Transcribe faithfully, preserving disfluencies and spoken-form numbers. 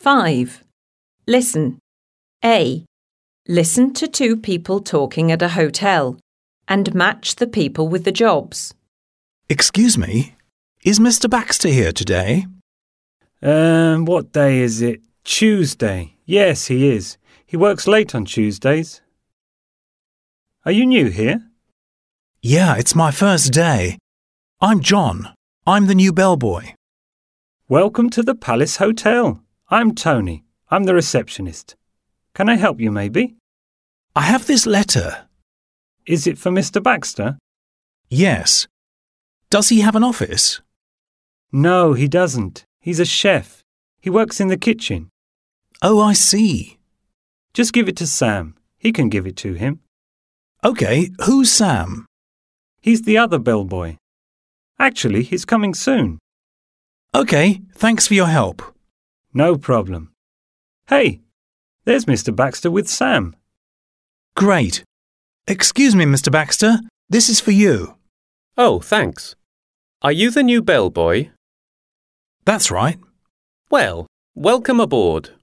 five. Listen. A. Listen to two people talking at a hotel and match the people with the jobs. Excuse me, is Mister Baxter here today? Um, what day is it? Tuesday. Yes, he is. He works late on Tuesdays. Are you new here? Yeah, it's my first day. I'm John. I'm the new bellboy. Welcome to the Palace Hotel. I'm Tony. I'm the receptionist. Can I help you maybe? I have this letter. Is it for Mister Baxter? Yes. Does he have an office? No, he doesn't. He's a chef. He works in the kitchen. Oh, I see. Just give it to Sam. He can give it to him. OK, who's Sam? He's the other bellboy. Actually, he's coming soon. OK, thanks for your help. No problem. Hey, there's Mister Baxter with Sam. Great. Excuse me, Mister Baxter. This is for you. Oh, thanks. Are you the new bellboy? That's right. Well, welcome aboard.